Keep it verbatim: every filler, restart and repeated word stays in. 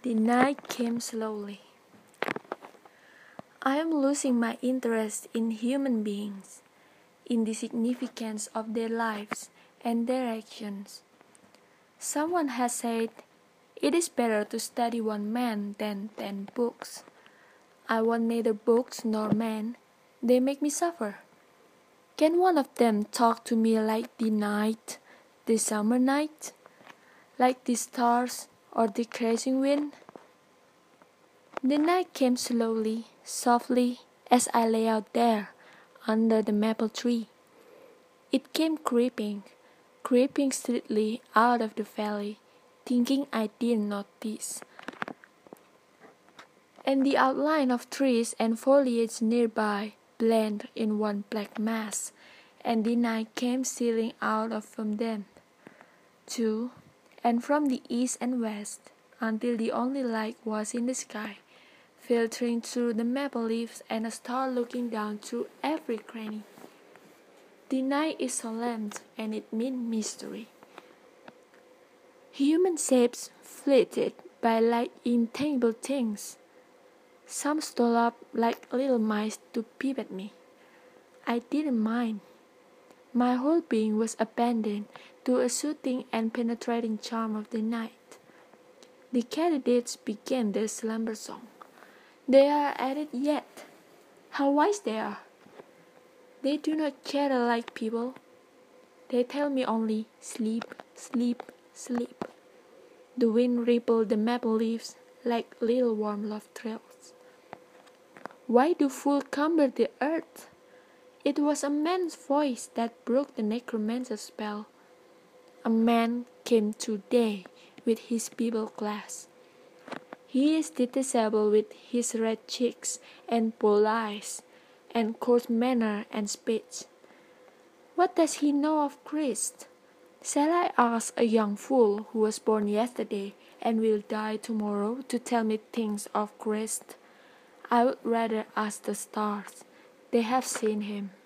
The night came slowly. I am losing my interest in human beings, in the significance of their lives and their actions. Someone has said, it is better to study one man than ten books. I want neither books nor men. They make me suffer. Can one of them talk to me like the night, the summer night, like the stars or the crashing wind? The night came slowly, softly, as I lay out there under the maple tree. It came creeping, creeping steadily out of the valley, thinking I didn't notice. And the outline of trees and foliage nearby blended in one black mass, and the night came stealing out of from them, too, and from the east and west, until the only light was in the sky, filtering through the maple leaves and a star looking down through every cranny. The night is solemn and it means mystery. Human shapes flitted by like intangible things. Some stole up like little mice to peep at me. I didn't mind. My whole being was abandoned to a soothing and penetrating charm of the night. The katydids began their slumber song. They are at it yet. How wise they are! They do not chatter like people. They tell me only, sleep, sleep, sleep. The wind rippled the maple leaves like little warm love thrills. Why do fools cumber the earth? It was a man's voice that broke the necromancer's spell. A man came today with his Bible glass. He is detestable with his red cheeks and bold eyes, and coarse manner and speech. What does he know of Christ? Shall I ask a young fool who was born yesterday and will die tomorrow to tell me things of Christ? I would rather ask the stars. They have seen him.